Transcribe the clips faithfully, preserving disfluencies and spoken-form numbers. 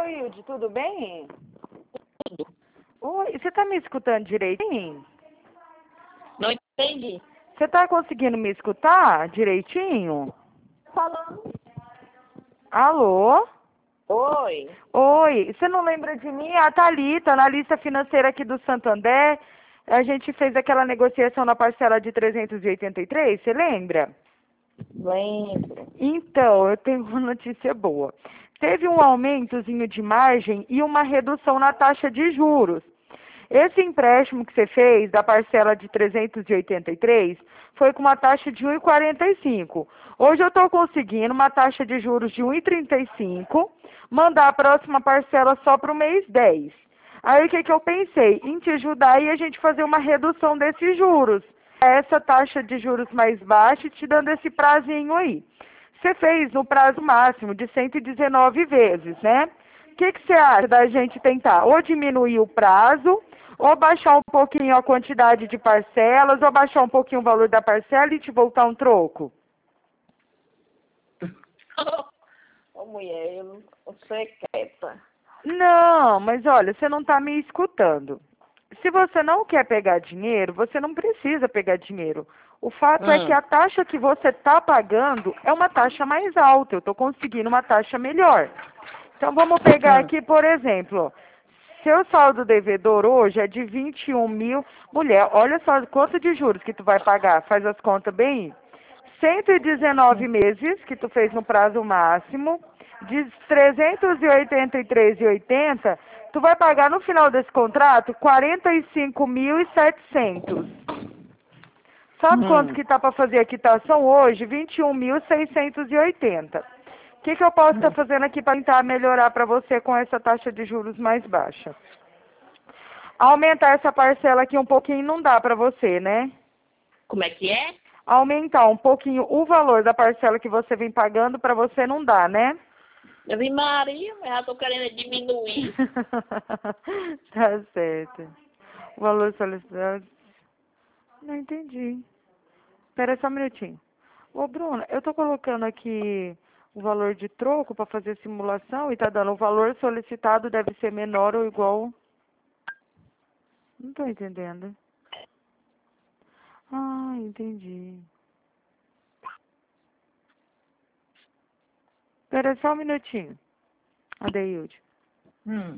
Hilde, tudo bem? Oi, você tá me escutando direitinho? Não entendi. Você tá conseguindo me escutar direitinho? Falando. Alô? Oi. Oi, você não lembra de mim? A Thalita, analista financeira aqui do Santander. A gente fez aquela negociação na parcela de trezentos e oitenta e três, você lembra? Lembro. Então, eu tenho uma notícia boa. Teve um aumentozinho de margem e uma redução na taxa de juros. Esse empréstimo que você fez da parcela de trezentos e oitenta e três foi com uma taxa de um vírgula quarenta e cinco. Hoje eu estou conseguindo uma taxa de juros de um vírgula trinta e cinco, mandar a próxima parcela só para o mês dez. Aí o que, que eu pensei? Em te ajudar e a gente fazer uma redução desses juros. Essa taxa de juros mais baixa, te dando esse prazinho aí. Você fez no prazo máximo de cento e dezenove vezes, né? O que, que você acha da gente tentar ou diminuir o prazo, ou baixar um pouquinho a quantidade de parcelas, ou baixar um pouquinho o valor da parcela e te voltar um troco? Ô, mulher, eu não sou quieta. Não, mas olha, você não está me escutando. Se você não quer pegar dinheiro, você não precisa pegar dinheiro. O fato é que Hum. a taxa que você está pagando é uma taxa mais alta. Eu estou conseguindo uma taxa melhor. Então vamos pegar Hum. aqui, por exemplo, seu saldo devedor hoje é de vinte e um mil. Mulher, olha só quanto de juros que tu vai pagar. Faz as contas bem. cento e dezenove meses que tu fez no prazo máximo, de trezentos e oitenta e três e oitenta, tu vai pagar no final desse contrato quarenta e cinco mil e setecentos. Sabe quanto Hum. que tá para fazer a quitação hoje? vinte e um mil seiscentos e oitenta. O que, que eu posso estar Hum. fazendo aqui para tentar melhorar para você com essa taxa de juros mais baixa? Aumentar essa parcela aqui um pouquinho não dá para você, né? Como é que é? Aumentar um pouquinho o valor da parcela que você vem pagando para você não dá, né? Eu vi Maria, mas já tô querendo diminuir. Tá certo. O valor solicitado. Não entendi. Espera só um minutinho. Ô, Bruna, eu tô colocando aqui o valor de troco para fazer simulação e tá dando o valor solicitado deve ser menor ou igual. Não tô entendendo. Ah, entendi. Espera só um minutinho. Adeilde. Hum.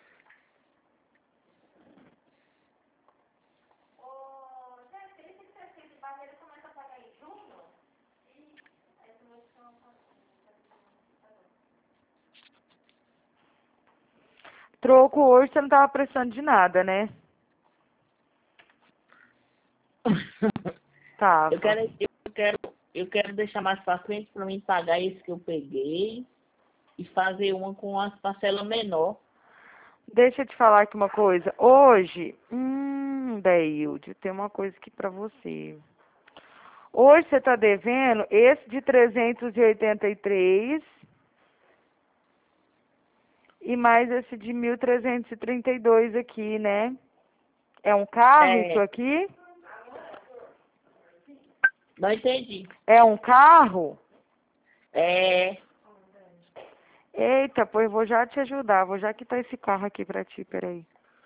Troco hoje você não tava precisando de nada, né? Eu Tava. quero, eu quero, eu quero deixar mais pra frente pra mim pagar esse que eu peguei e fazer uma com as parcelas menor. Deixa eu te falar aqui uma coisa. Hoje, hum, Daílde, tem uma coisa aqui pra você. Hoje você tá devendo esse de trezentos e oitenta e três e mais esse de mil trezentos e trinta e dois aqui, né? É um carro isso É, aqui? não entendi. É um carro? É. Eita, pois vou já te ajudar. Vou já quitar esse carro aqui pra ti, peraí.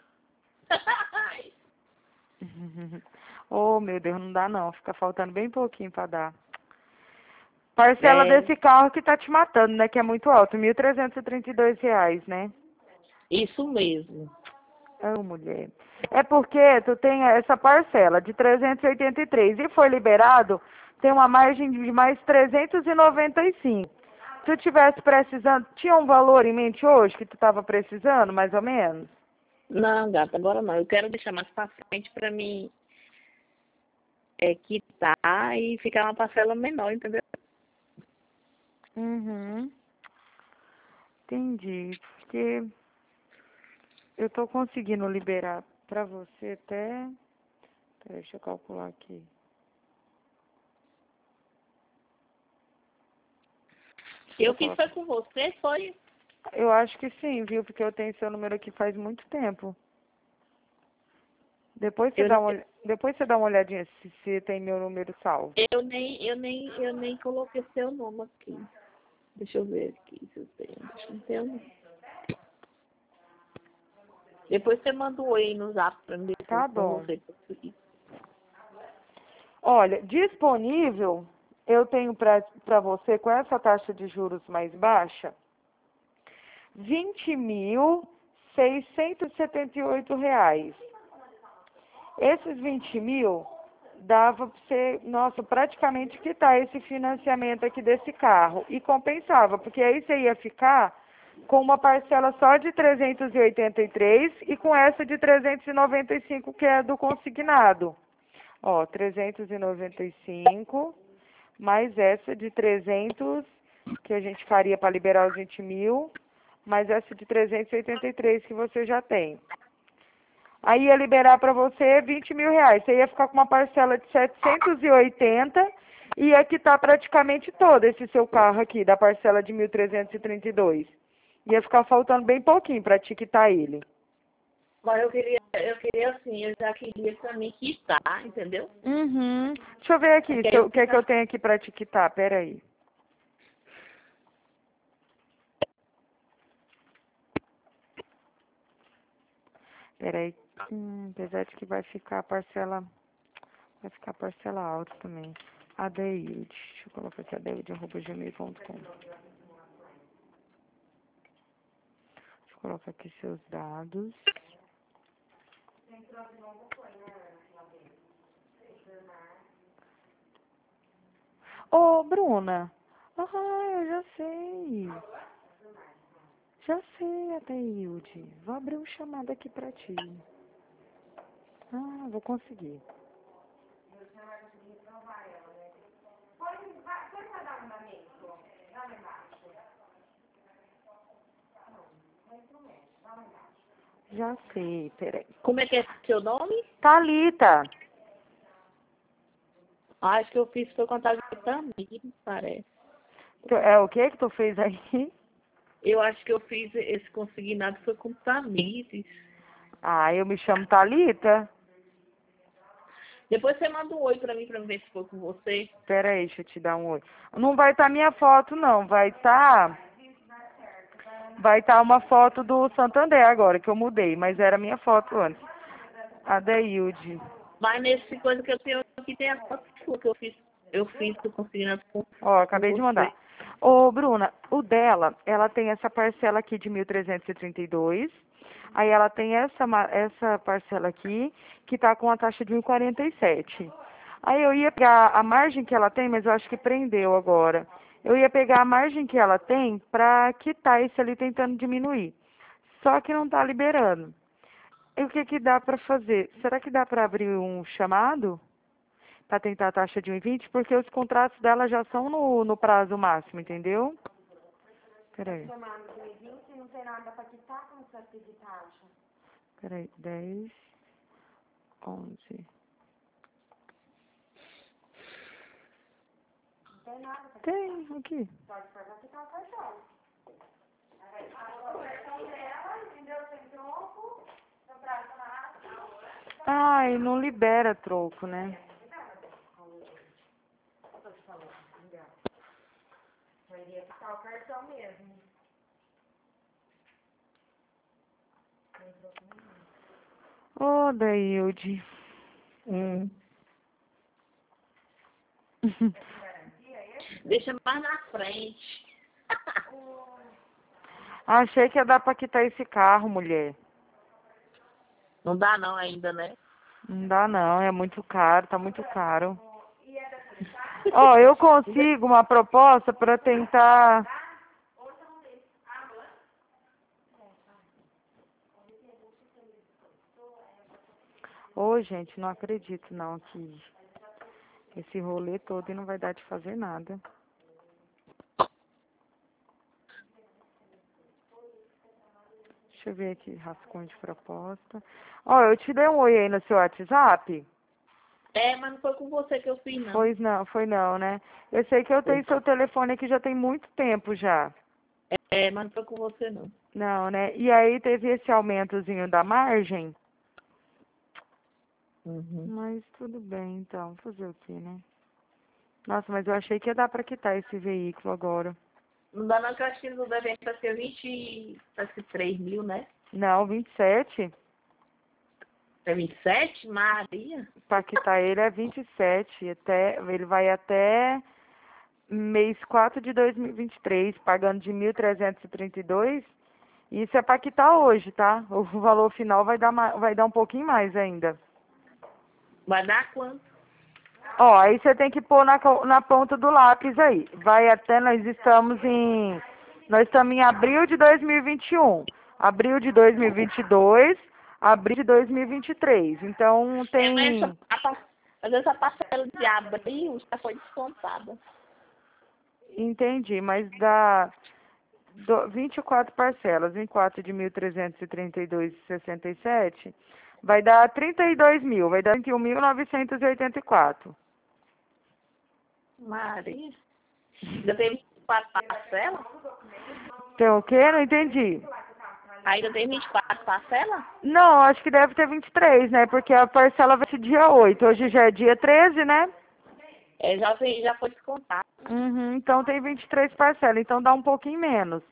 Oh, meu Deus, não dá não. Fica faltando bem pouquinho pra dar. Parcela É, desse carro que tá te matando, né? Que é muito alto. Mil trezentos e trinta e dois reais, né? isso mesmo. Ô, mulher. É porque tu tem essa parcela de trezentos e oitenta e três e foi liberado, tem uma margem de mais trezentos e noventa e cinco. Se tu tivesse precisando, tinha um valor em mente hoje que tu estava precisando, mais ou menos? Não, gata, agora não. Eu quero deixar mais pra frente pra mim é, quitar e ficar uma parcela menor, entendeu? Uhum. Entendi. Porque eu tô conseguindo liberar pra você até. Peraí, deixa eu calcular aqui. Deixa eu Eu fiz falar. foi com você, foi. Eu acho que sim, viu? Porque eu tenho seu número aqui faz muito tempo. Depois você Eu, dá uma, olh- depois você dá uma olhadinha se, se tem meu número salvo. eu nem, eu nem, eu nem coloquei seu nome aqui. Deixa eu ver aqui se eu tenho. Acho que não tenho. Não. Depois você manda um oi aí no zap pra mim. Tá com bom. você. Olha, disponível, eu tenho para você, com essa taxa de juros mais baixa, vinte mil seiscentos e setenta e oito reais. Esses vinte mil dava para você, nossa, praticamente quitar esse financiamento aqui desse carro. E compensava, porque aí você ia ficar com uma parcela só de trezentos e oitenta e três e com essa de trezentos e noventa e cinco, que é do consignado. Ó, trezentos e noventa e cinco, mais essa de trezentos, que a gente faria para liberar os vinte mil, mais essa de trezentos e oitenta e três que você já tem. Aí ia liberar para você vinte mil reais. Você ia ficar com uma parcela de setecentos e oitenta e ia quitar praticamente todo esse seu carro aqui, da parcela de mil trezentos e trinta e dois. Ia ficar faltando bem pouquinho para te quitar ele. Mas eu queria, eu queria assim, eu já queria pra mim quitar, entendeu? Uhum. Deixa eu ver aqui, Porque se eu- eu o que é que eu tenho aqui para te quitar. Pera aí. Pera aí. Hum, apesar de que vai ficar a parcela... Vai ficar a parcela alta também. Adeilde. Deixa eu colocar aqui adeilde arroba gmail ponto com. Deixa eu colocar aqui seus dados. Ô, Bruna. Ah, eu já sei. Já sei, Adeilde. Vou abrir um chamado aqui pra ti. Ah, vou conseguir. Já sei, peraí. Como é que é seu nome? Thalita. Ah, acho que eu fiz foi contato de Tamires, parece. Tu- É o que que tu fez aí? Eu acho que eu fiz esse consignado foi com Tamires. Ah, eu me chamo Thalita. Depois você manda um oi pra mim pra eu ver se foi com você. Pera aí, deixa eu te dar um oi. Não vai estar minha foto, não. Vai estar... Vai estar uma foto do Santander agora, que eu mudei. Mas era minha foto antes. Adeilde. Mas nesse coisa que eu tenho aqui tem a foto sua que eu fiz. Eu fiz o consignado com, Ó, com acabei de mandar. você. Ô, Bruna, o dela, ela tem essa parcela aqui de mil trezentos e trinta e dois. Aí ela tem essa, ma- essa parcela aqui, que tá com a taxa de um e quarenta e sete. Aí eu ia pegar a margem que ela tem, mas eu acho que prendeu agora. Eu ia pegar a margem que ela tem pra quitar esse ali tentando diminuir. Só que não tá liberando. E o que que dá pra fazer? Será que dá pra abrir um chamado? Para tentar a taxa de um e vinte, porque os contratos dela já são no, no prazo máximo, entendeu? Peraí. Peraí, dez, onze. Tem, aqui. Ai, não libera troco, né? Ô, Dailde. Hum. Deixa mais na frente. Achei que ia dar pra quitar esse carro, mulher. Não dá não ainda, né? Não dá não, é muito caro, tá muito caro. Ó, eu consigo uma proposta pra tentar... Ô, gente, não acredito não que esse rolê todo e não vai dar de fazer nada. Deixa eu ver aqui, rascunho de proposta. Ó, eu te dei um oi aí no seu WhatsApp? É, mas não foi com você que eu fiz, não. Pois não, foi não, né? Eu sei que eu Foi. tenho seu telefone aqui já tem muito tempo já. É, mas não foi com você, não. Não, né? E aí teve esse aumentozinho da margem? Uhum. Mas tudo bem, então. Fazer o quê, né? Nossa, mas eu achei que ia dar pra quitar esse veículo agora. Não dá não, que eu acho que não deve para ser vinte, acho que três mil, né? Não, vinte e sete. É vinte e sete? Maria? Para quitar ele é vinte e sete, até, ele vai até mês quatro de dois mil e vinte e três, pagando de mil trezentos e trinta e dois. Isso é para quitar hoje, tá? O valor final vai dar, ma- vai dar um pouquinho mais ainda. Vai dar quanto? Ó, aí você tem que pôr na, co- na ponta do lápis aí. Vai até, nós estamos em, nós estamos em abril de dois mil e vinte e um, abril de dois mil e vinte e dois, abril de dois mil e vinte e três. Então É, mas, essa, tem, a, par- mas essa parcela de abril já foi descontada. entendi, mas dá do, vinte e quatro parcelas, vinte e quatro de mil trezentos e trinta e dois e sessenta e sete, vai dar trinta e dois mil, vai dar trinta e um mil novecentos e oitenta e quatro. Maria? Ainda tem vinte e quatro parcelas? Tem o quê? Não entendi. Ainda tem vinte e quatro parcelas? Não, acho que deve ter vinte e três, né? Porque a parcela vai ser dia oito. Hoje já é dia treze, né? É, já, tem- já foi descontado. Uhum, então tem vinte e três parcelas. Então dá um pouquinho menos.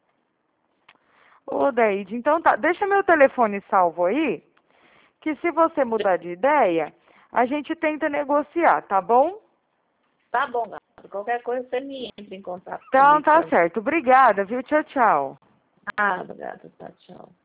Ô, Daíde, então tá. Deixa meu telefone salvo aí. Que se você mudar de ideia, a gente tenta negociar, tá bom? Tá bom, gata. Qualquer coisa você me entra em contato Então comigo. tá certo. Obrigada, viu? Tchau, tchau. Ah, gata, tá, tchau.